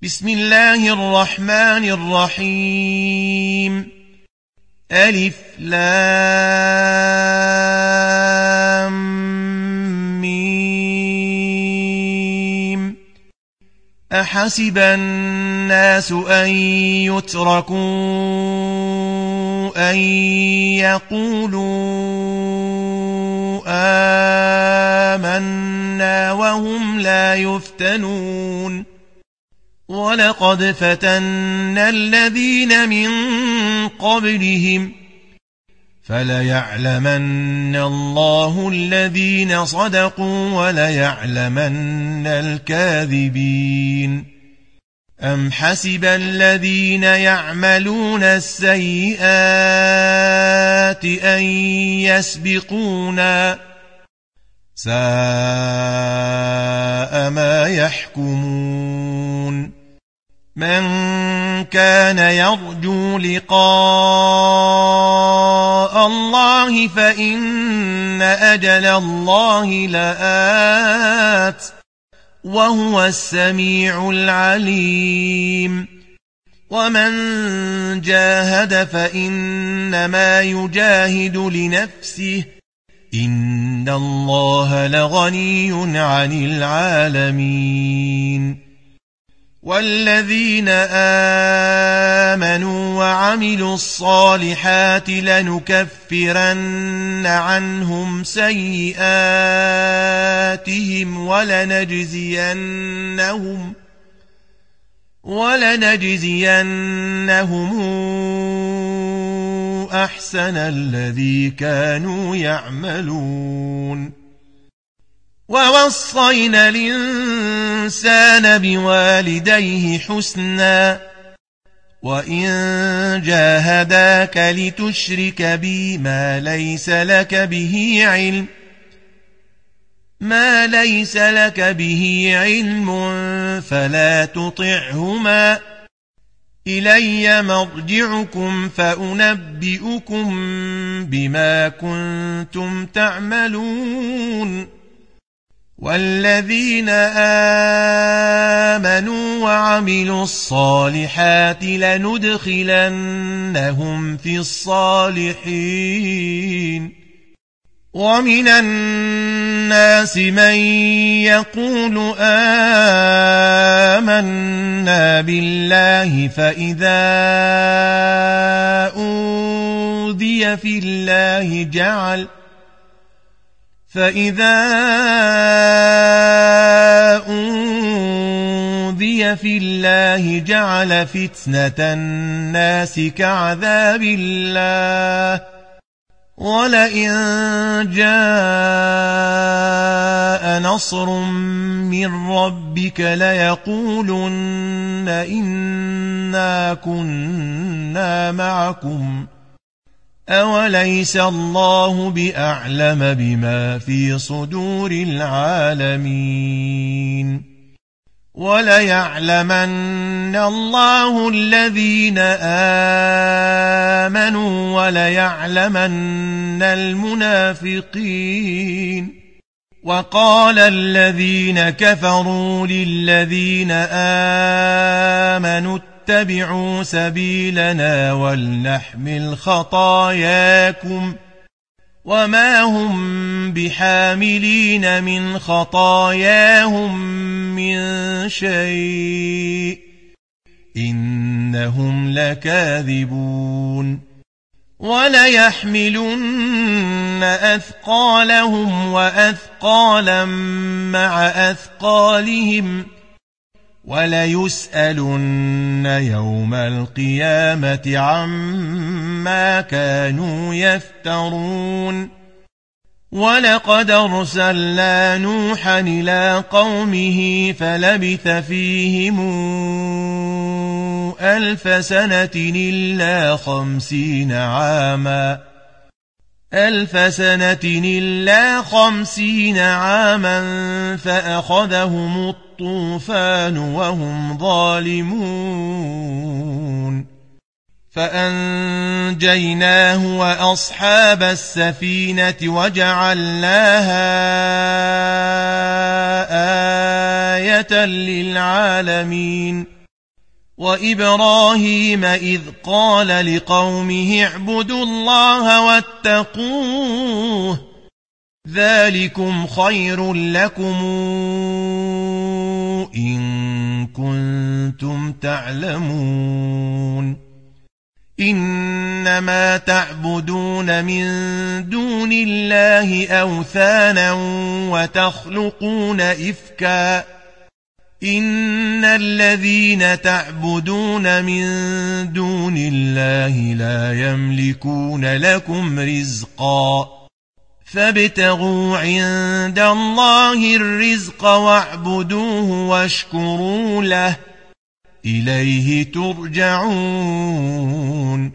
بسم الله الرحمن الرحيم ألف لام ميم أحسب الناس أن يتركوا أن يقولوا آمنا وهم لا يفتنون ولقد فتنا الذين من قبلهم فليعلمن الله الذين صدقوا وليعلمن الكاذبين أم حسب الذين يعملون السيئات أن يسبقونا ساء ما يحكمون من كان يرجو لقاء الله فإن أجل الله لآت وهو السميع العليم ومن جاهد فإنما يجاهد لنفسه إن الله لغني عن العالمين والذين آمنوا وعملوا الصالحات لنكفرن عنهم سيئاتهم ولنجزينهم أحسن الذي كانوا يعملون ووصينا الإنسان بوالديه حسنا وإن جاهداك لتشرك بي ما ليس لك به علم فلا تطعهما إلي مرجعكم فأنبئكم بما كنتم تعملون والذين آمنوا وعملوا الصالحات لندخلنهم في الصالحين ومن الناس من يقول آمنا بالله فإذا أوذي في الله جعل فتنة الناس كعذاب الله ولئن جاء نصر من ربك ليقولن إنا كنا معكم أوليس الله بأعلم بما في صدور العالمين وليعلمن الله الذين آمنوا وليعلمن المنافقين وقال الذين كفروا للذين آمنوا اتبعوا سبيلنا ولنحمل خطاياكم وما هم بحاملين من خطاياهم من شيء إنهم لكاذبون وليحملن أثقالهم وأثقالا مع أثقالهم وليسألن يوم القيامة عما كانوا يفترون ولقد أرسلنا نوحا إلى قومه فلبث فيهم 1000 سنة إلا 50 عاما فأخذهم الطوفان وهم ظالمون فأنجيناه وأصحاب السفينة وجعلناها آية للعالمين وإبراهيم إذ قال لقومه اعبدوا الله واتقوه ذلكم خير لكم إن كنتم تعلمون إنما تعبدون من دون الله أوثانا وتخلقون إفكا إن الذين تعبدون من دون الله لا يملكون لكم رزقا فابتغوا عند الله الرزق واعبدوه واشكروا له إليه ترجعون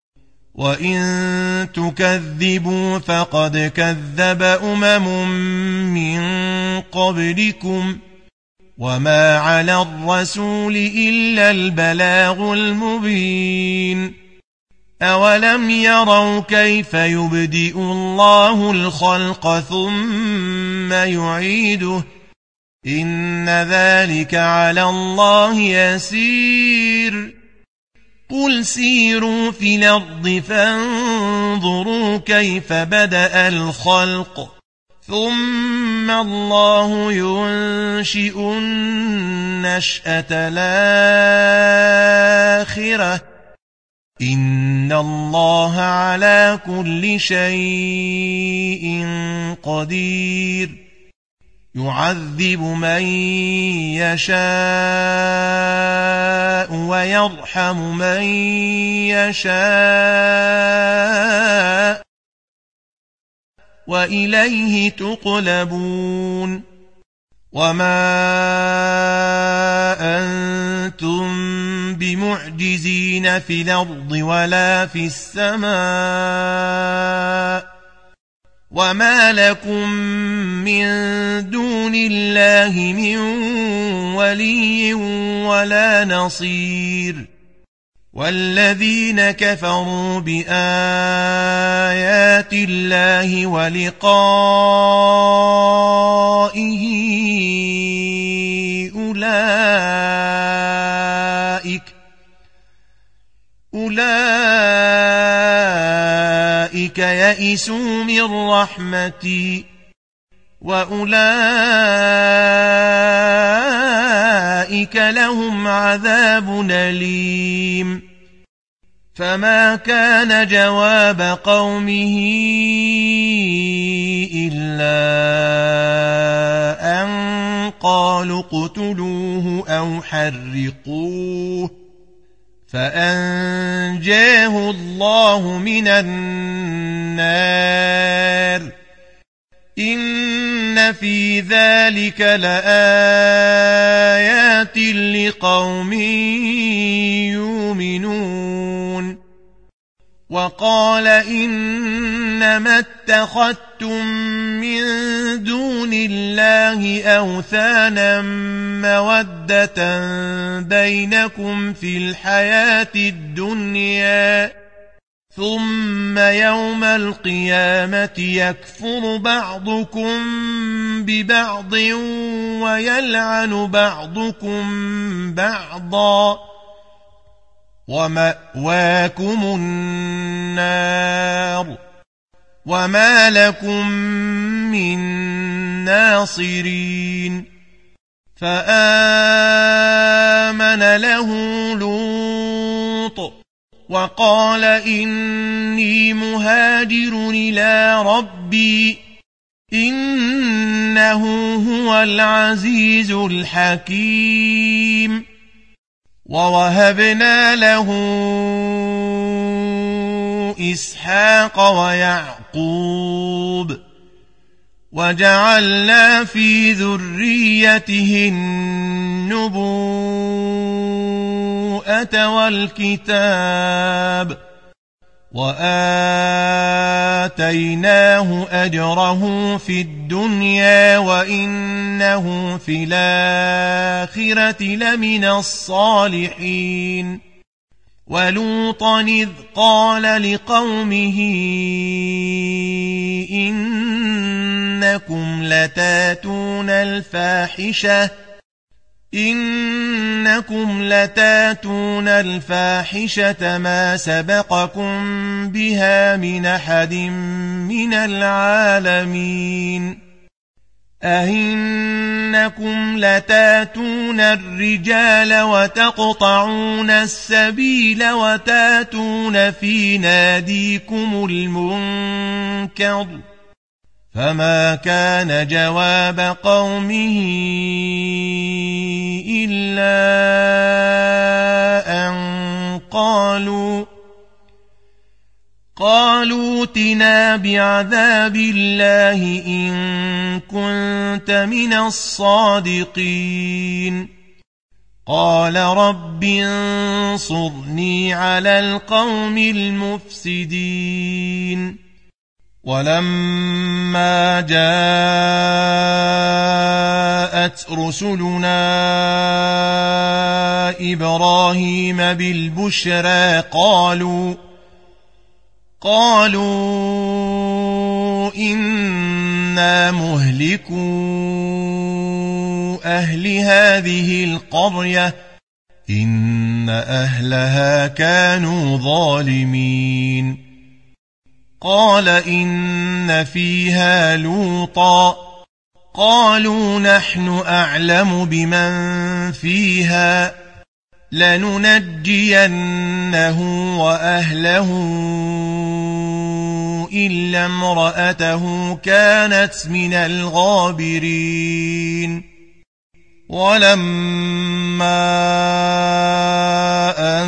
وإن تكذبوا فقد كذب من قبلكم وما على الرسول إلا البلاغ المبين أولم يروا كيف يبدئ الله الخلق ثم يعيده إن ذلك على الله يسير قل سيروا في الأرض فانظروا كيف بدأ الخلق ثم الله ينشئ النشأة الآخرة إن الله على كل شيء قدير يعذب من يشاء ويرحم من يشاء وإليه تقلبون وما أنتم بمعجزين في الأرض ولا في السماء وما لكم من دون الله من ولي ولا نصير والذين كفروا بآيات الله ولقائه أولئك يئسوا من رحمتي وأولئك لهم عذاب أليم فما كان جواب قومه إلا أن قالوا اقتلوه أو حرقوه فأنجاه الله من النار إن في ذلك لآيات لقوم يؤمنون وقال إنما اتخذتم من دون الله أوثانا مودة بينكم في الحياة الدنيا ثم يوم القيامة يكفر بعضكم ببعض ويلعن بعضكم بعضا ومأواكم النار وما لكم من ناصرين فآمن له لوط وقال إني مهاجر إلى ربي إنه هو العزيز الحكيم ووهبنا له إسحاق ويعقوب وجعلنا في ذريته النبوءة والكتاب وآتيناه أجره في الدنيا وإنه في الآخرة لمن الصالحين ولوطا إذ قال لقومه إنكم لتاتون الفاحشة إنكم لتاتون الفاحشة ما سبقكم بها من أحد من العالمين أئنكم لتاتون الرجال وتقطعون السبيل وتاتون في ناديكم المنكر فما كان جواب قومه إلا أن قالوا ائتنا بعذاب الله إن كنت من الصادقين قال رب انصرني على القوم المفسدين ولما جاءت رسلنا إبراهيم بالبشرى قالوا إنا مهلكو أهل هذه القرية إن أهلها كانوا ظالمين قال إن فيها لوطا قالوا نحن أعلم بمن فيها لننجينه وأهله إلا امرأته كانت من الغابرين ولما أن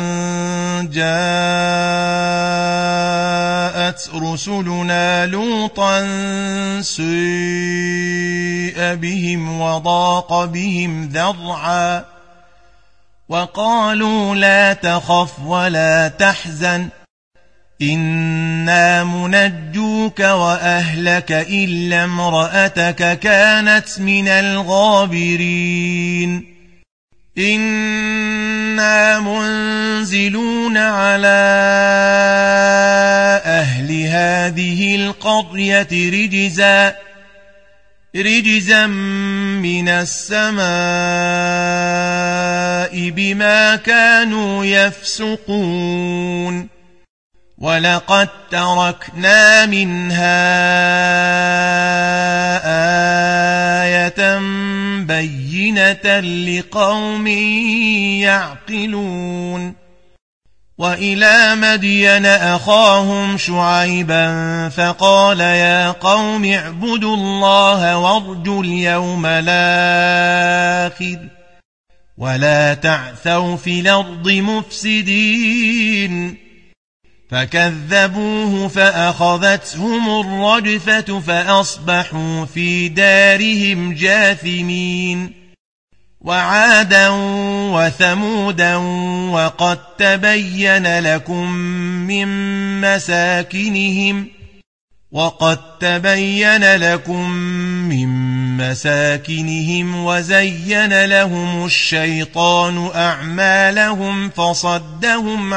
جاءت رسلنا لوطا سيء بهم وضاق بهم ذرعا وقالوا لا تخف ولا تحزن إنا منجوك وأهلك إلا امرأتك كانت من الغابرين إنا منزلون على أهل هذه القرية رجزا من السماء بما كانوا يفسقون ولقد تركنا منها آية بينة لقوم يعقلون وإلى مدين أخاهم شعيبا فقال يا قوم اعبدوا الله وارجوا اليوم الآخر ولا تعثوا في الأرض مفسدين فكذبوه فأخذتهم الرجفة فأصبحوا في دارهم جاثمين وعادا وثمودا وقد تبين لكم من مساكنهم وزين لهم الشيطان أعمالهم فصدهم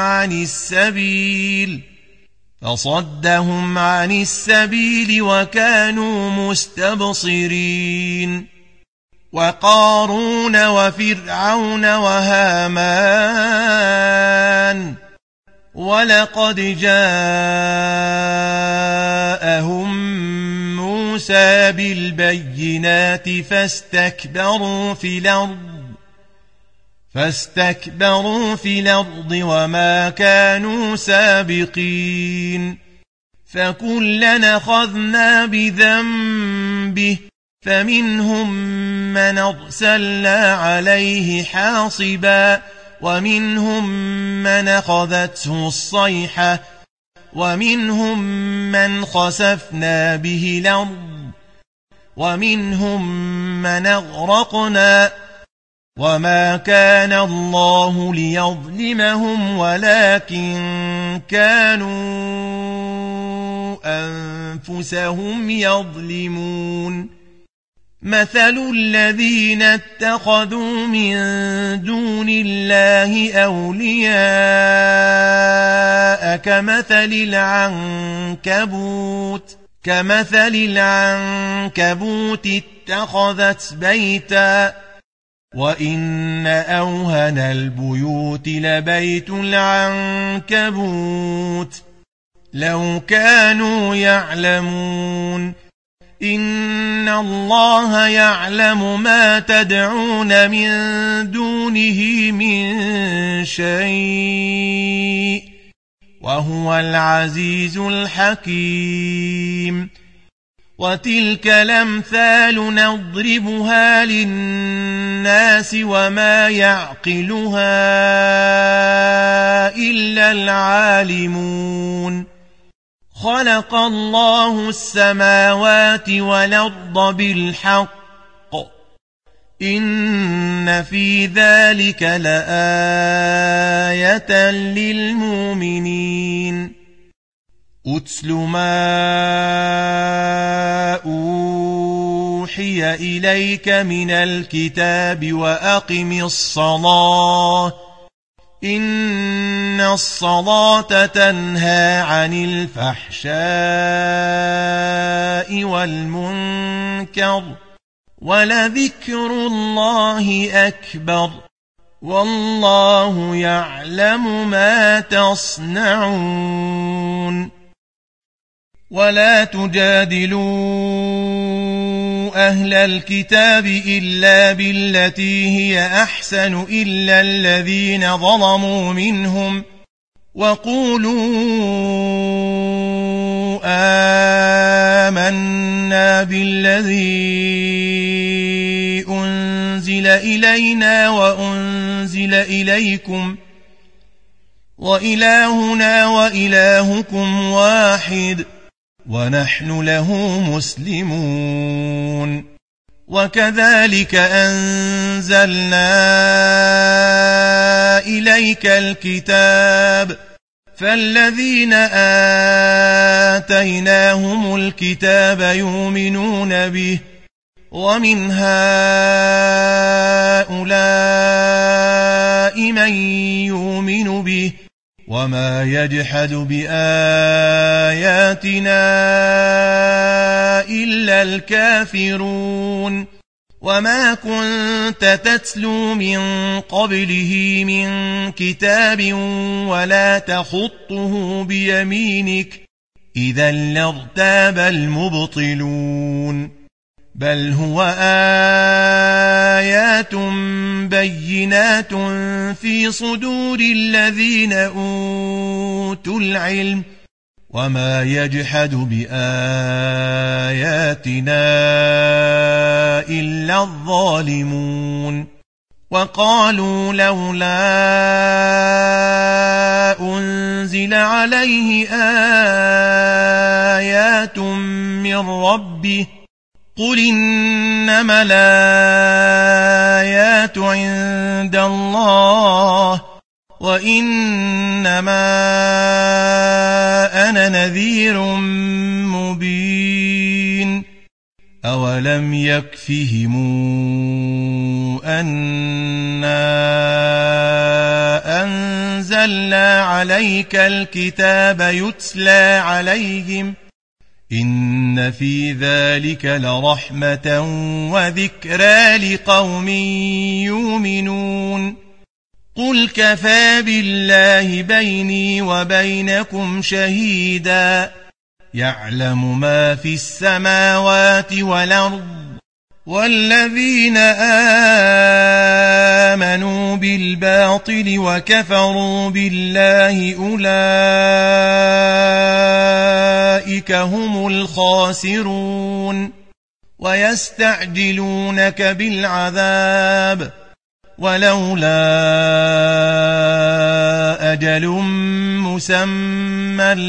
عن السبيل وكانوا مستبصرين وقارون وفرعون وهامان ولقد جاءهم موسى بالبينات فاستكبروا في الأرض وما كانوا سابقين فكلنا أخذنا بذنبه فمنهم من أرسلنا عليه حاصبا ومنهم من أخذته الصيحة ومنهم من خسفنا به الأرض ومنهم من أغرقنا وما كان الله ليظلمهم ولكن كانوا أنفسهم يظلمون مثل الذين اتخذوا من دون الله أولياء كمثل العنكبوت اتخذت بيتا وإن أوهن البيوت لبيت العنكبوت لو كانوا يعلمون إن الله يعلم ما تدعون من دونه من شيء وهو العزيز الحكيم وتلك الأمثال نضربها للناس وما يعقلها إلا العالمون خلق الله السماوات والأرض بالحق إن في ذلك لآية للمؤمنين أتل ما أوحي إليك من الكتاب وأقم الصلاة إن الصلاة تنهى عن الفحشاء والمنكر ولذكر الله أكبر والله يعلم ما تصنعون ولا تجادلوا أهل الكتاب إلا بالتي هي أحسن إلا الذين ظلموا منهم وقولوا آمنا بالذي أنزل إلينا وأنزل إليكم وإلهنا وإلهكم واحد ونحن له مسلمون وكذلك أنزلنا إليك الكتاب فالذين آتيناهم الكتاب يؤمنون به ومن هؤلاء من يؤمن به وما يجحد بآياتنا إلا الكافرون وما كنت تتلو من قبله من كتاب ولا تخطه بيمينك إذا لارتاب المبطلون بل هو آيات بينات في صدور الذين أوتوا العلم وما يجحد بآياتنا إلا الظالمون وقالوا لولا أنزل عليه آيات من ربه قل إنما الآيات عند الله وإنما أنا نذير مبين أولم يكفهم أنا أنزلنا عليك الكتاب يتلى عليهم إن في ذلك لرحمة وذكرى لقوم يؤمنون قل كفى بالله بيني وبينكم شهيدا يعلم ما في السماوات والأرض والذين آمنوا بالباطل وكفروا بالله أولئك هم الخاسرون ويستعجلونك بالعذاب ولولا أجل مسمى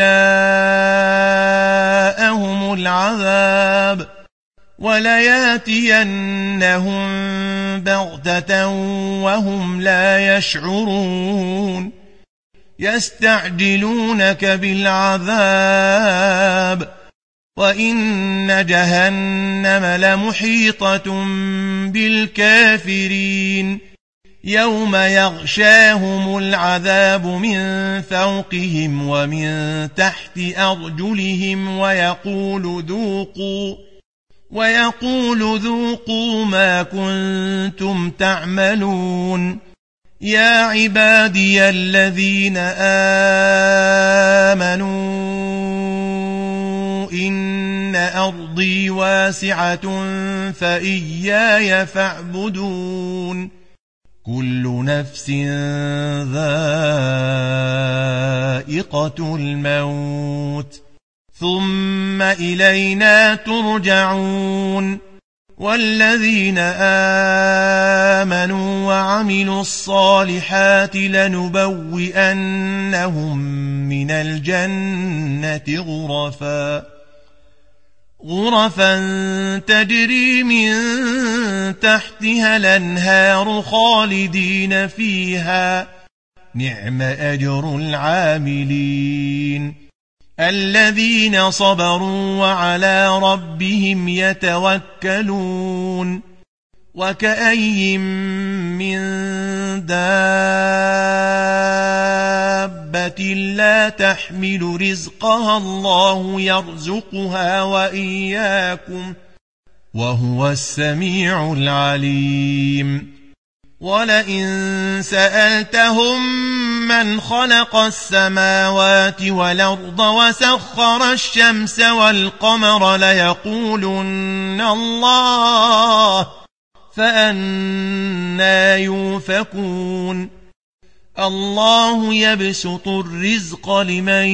لجاءهم العذاب ولياتينهم بغتة وهم لا يشعرون يستعجلونك بالعذاب وإن جهنم لمحيطة بالكافرين يوم يغشاهم العذاب من فوقهم ومن تحت أرجلهم ويقول ذوقوا ما كنتم تعملون يا عبادي الذين آمنوا إن أرضي واسعة فإياي فاعبدون كل نفس ذائقة الموت ثم إلينا ترجعون والذين آمنوا وعملوا الصالحات لنبوئنهم من الجنة غرفا تجري من تحتها الأنهار خالدين فيها نعم أجر العاملين الذين صبروا وعلى ربهم يتوكلون وكأي من دابة لا تحمل رزقها الله يرزقها وإياكم وهو السميع العليم ولئن سألتهم من خلق السماوات والأرض وسخر الشمس والقمر ليقولن الله فأنى يؤفكون الله يبسط الرزق لمن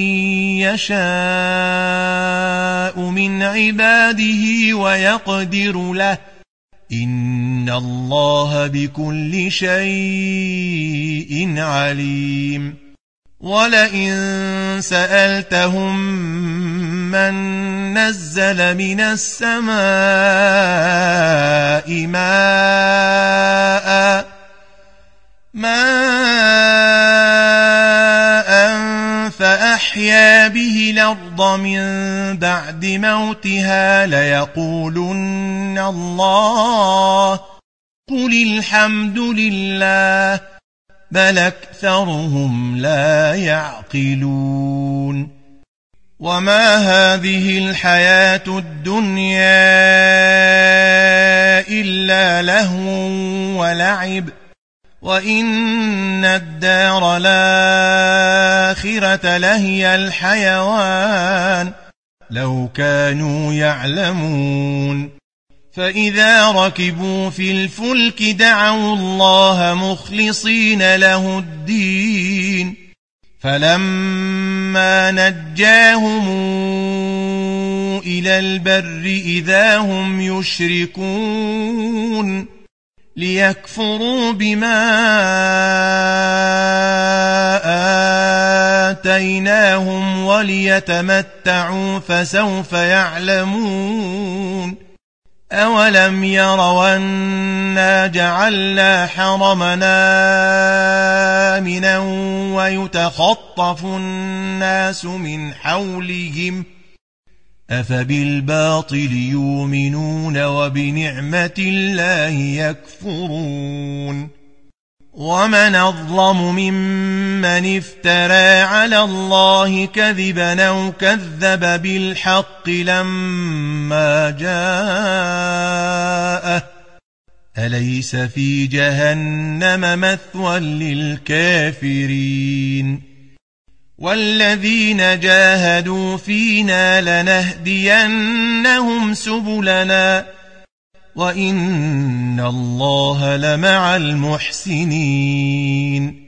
يشاء من عباده ويقدر له إن الله بكل شيء عليم ولئن سألتهم من نزل من السماء ماء فأحيا به الأرض من بعد موتها ليقولن الله قل الحمد لله بل أكثرهم لا يعقلون وما هذه الحياة الدنيا إلا لهو ولعب وإن الدار الآخرة لهي الحيوان لو كانوا يعلمون فإذا ركبوا في الفلك دعوا الله مخلصين له الدين فلما نجاهم إلى البر إذا هم يشركون ليكفروا بما آتيناهم وليتمتعوا فسوف يعلمون أولم يروا أنا جعلنا حرمنا آمنا ويتخطف الناس من حولهم أفبالباطل يؤمنون وبنعمة الله يكفرون ومن أظلم ممن افترى على الله كذبا أو كذب بالحق لما جاءه أليس في جهنم مثوى للكافرين والذين جاهدوا فينا لنهدينهم سبلنا وإن الله لمع المحسنين